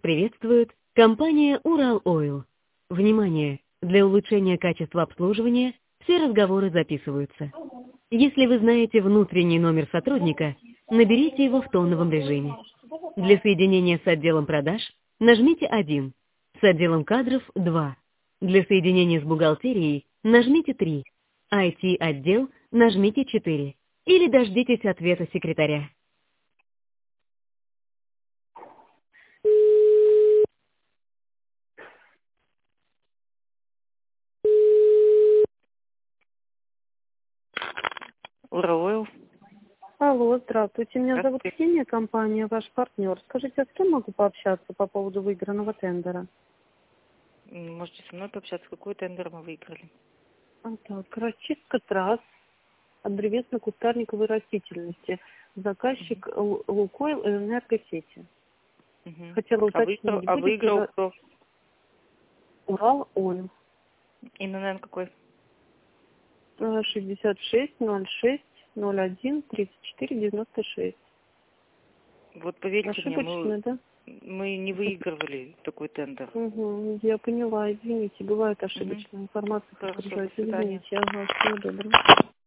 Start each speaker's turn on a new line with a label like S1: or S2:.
S1: приветствует компания Урал Ойл. Внимание! Для улучшения качества обслуживания все разговоры записываются. Если вы знаете внутренний номер сотрудника, наберите его в тоновом режиме. Для соединения с отделом продаж нажмите 1, с отделом кадров 2. Для соединения с бухгалтерией нажмите 3, IT-отдел нажмите 4 или дождитесь ответа секретаря. Урал.
S2: Алло, здравствуйте. Меня зовут
S1: Здравствуйте.
S2: Ксения, компания «Ваш партнер». Скажите, а с кем могу пообщаться по поводу выигранного тендера?
S1: Можете со мной пообщаться, какой тендер мы выиграли?
S2: Так, расчистка трасс от древесно-кустарниковой растительности. Заказчик Лукойл энергосети.
S1: Мгм.
S2: Хотела уточнить,
S1: Выиграл кто?
S2: Урал Ойл.
S1: ИНН какой?
S2: 66 06 01 34 96.
S1: Вот поверьте мне,
S2: Ошибочно, да?
S1: мы не выигрывали такой тендер.
S2: Угу, я поняла, извините, бывает ошибочная информация.
S1: Хорошо, до
S2: подтверждается.
S1: свидания.
S2: Извините, ага, всего доброго.